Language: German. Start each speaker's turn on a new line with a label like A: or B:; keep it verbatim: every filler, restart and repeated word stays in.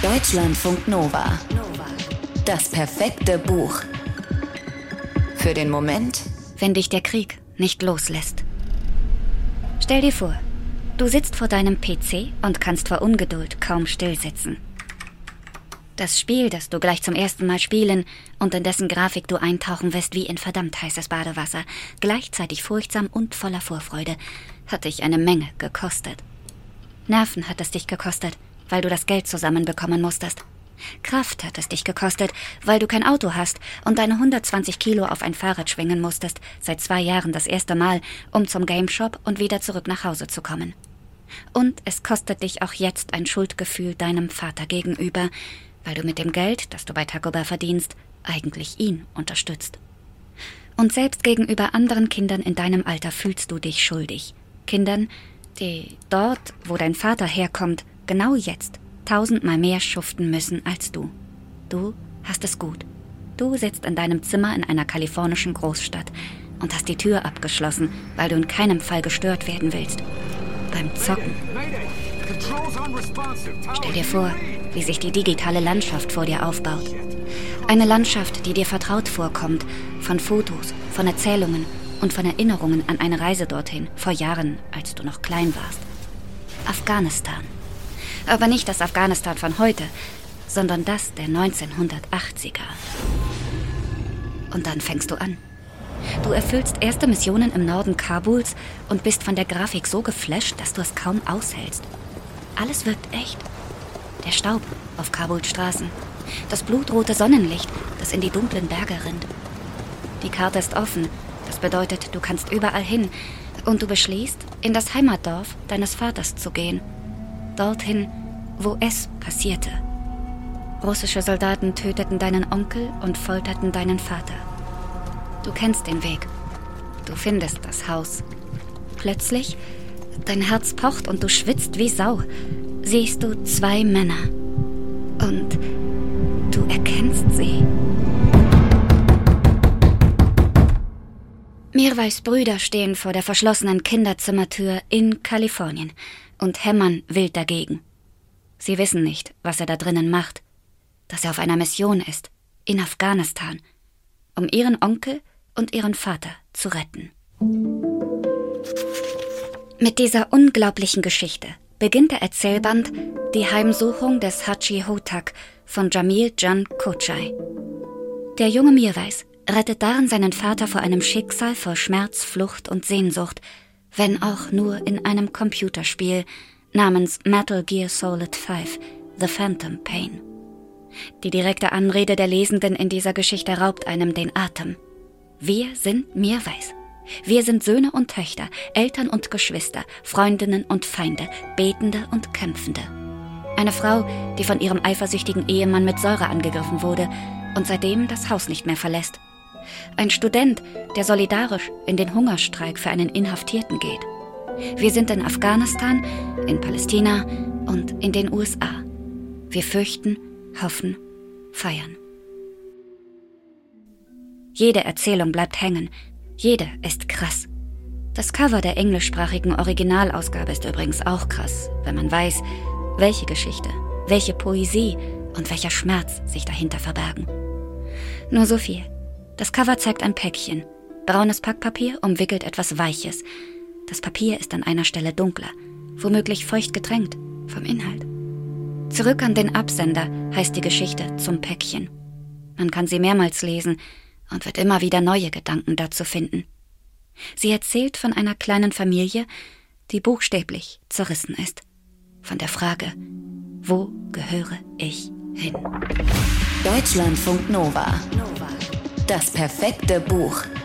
A: Deutschlandfunk Nova. Das perfekte Buch. Für den Moment,
B: wenn dich der Krieg nicht loslässt. Stell dir vor, du sitzt vor deinem P C und kannst vor Ungeduld kaum stillsitzen. Das Spiel, das du gleich zum ersten Mal spielen und in dessen Grafik du eintauchen wirst wie in verdammt heißes Badewasser, gleichzeitig furchtsam und voller Vorfreude, hat dich eine Menge gekostet. Nerven hat es dich gekostet, weil du das Geld zusammenbekommen musstest. Kraft hat es dich gekostet, weil du kein Auto hast und deine hundertzwanzig Kilo auf ein Fahrrad schwingen musstest, seit zwei Jahren das erste Mal, um zum Gameshop und wieder zurück nach Hause zu kommen. Und es kostet dich auch jetzt ein Schuldgefühl deinem Vater gegenüber, weil du mit dem Geld, das du bei Taco Bell verdienst, eigentlich ihn unterstützt. Und selbst gegenüber anderen Kindern in deinem Alter fühlst du dich schuldig. Kindern, die dort, wo dein Vater herkommt, genau jetzt tausendmal mehr schuften müssen als du. Du hast es gut. Du sitzt in deinem Zimmer in einer kalifornischen Großstadt und hast die Tür abgeschlossen, weil du in keinem Fall gestört werden willst. Beim Zocken. Stell dir vor, wie sich die digitale Landschaft vor dir aufbaut. Eine Landschaft, die dir vertraut vorkommt, von Fotos, von Erzählungen und von Erinnerungen an eine Reise dorthin, vor Jahren, als du noch klein warst. Afghanistan. Aber nicht das Afghanistan von heute, sondern das der neunzehnhundertachtziger. Und dann fängst du an. Du erfüllst erste Missionen im Norden Kabuls und bist von der Grafik so geflasht, dass du es kaum aushältst. Alles wirkt echt. Der Staub auf Kabuls Straßen, das blutrote Sonnenlicht, das in die dunklen Berge rinnt. Die Karte ist offen, das bedeutet, du kannst überall hin und du beschließt, in das Heimatdorf deines Vaters zu gehen. Dorthin, wo es passierte. Russische Soldaten töteten deinen Onkel und folterten deinen Vater. Du kennst den Weg. Du findest das Haus. Plötzlich, dein Herz pocht und du schwitzt wie Sau, siehst du zwei Männer. Und du erkennst sie. Mirwais Brüder stehen vor der verschlossenen Kinderzimmertür in Kalifornien und hämmern wild dagegen. Sie wissen nicht, was er da drinnen macht, dass er auf einer Mission ist, in Afghanistan, um ihren Onkel und ihren Vater zu retten. Mit dieser unglaublichen Geschichte beginnt der Erzählband Die Heimsuchung des Haji Hotak von Jamil Jan Kochai. Der junge Mirwais rettet darin seinen Vater vor einem Schicksal voll Schmerz, Flucht und Sehnsucht, wenn auch nur in einem Computerspiel namens Metal Gear Solid fünf, The Phantom Pain. Die direkte Anrede der Lesenden in dieser Geschichte raubt einem den Atem. Wir sind Mirwais. Wir sind Söhne und Töchter, Eltern und Geschwister, Freundinnen und Feinde, Betende und Kämpfende. Eine Frau, die von ihrem eifersüchtigen Ehemann mit Säure angegriffen wurde und seitdem das Haus nicht mehr verlässt. Ein Student, der solidarisch in den Hungerstreik für einen Inhaftierten geht. Wir sind in Afghanistan, in Palästina und in den U S A. Wir fürchten, hoffen, feiern. Jede Erzählung bleibt hängen. Jede ist krass. Das Cover der englischsprachigen Originalausgabe ist übrigens auch krass, wenn man weiß, welche Geschichte, welche Poesie und welcher Schmerz sich dahinter verbergen. Nur so viel. Das Cover zeigt ein Päckchen. Braunes Packpapier umwickelt etwas Weiches. Das Papier ist an einer Stelle dunkler, womöglich feucht getränkt vom Inhalt. Zurück an den Absender heißt die Geschichte zum Päckchen. Man kann sie mehrmals lesen und wird immer wieder neue Gedanken dazu finden. Sie erzählt von einer kleinen Familie, die buchstäblich zerrissen ist. Von der Frage, wo gehöre ich hin?
A: Deutschlandfunk Nova. Das perfekte Buch.